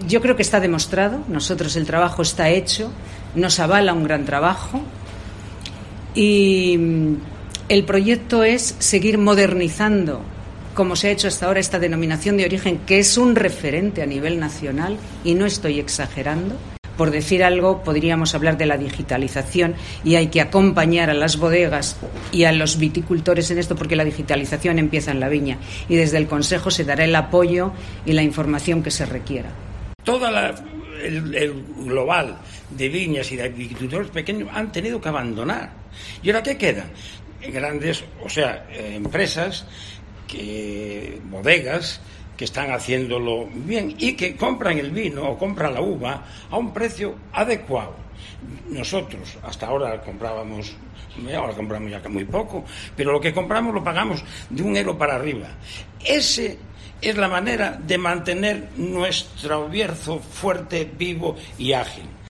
Yo creo que está demostrado, nosotros el trabajo está hecho, nos avala un gran trabajo y el proyecto es seguir modernizando, como se ha hecho hasta ahora, esta denominación de origen, que es un referente a nivel nacional, y no estoy exagerando. Por decir algo, podríamos hablar de la digitalización y hay que acompañar a las bodegas y a los viticultores en esto porque la digitalización empieza en la viña y desde el Consejo se dará el apoyo y la información que se requiera. El global de viñas y de agricultores pequeños han tenido que abandonar. ¿Y ahora qué quedan? Grandes, empresas, bodegas, que están haciéndolo bien y que compran el vino o compran la uva a un precio adecuado. Nosotros hasta ahora compramos ya muy poco, pero lo que compramos lo pagamos de €1 para arriba. Ese es la manera de mantener nuestro Bierzo fuerte, vivo y ágil.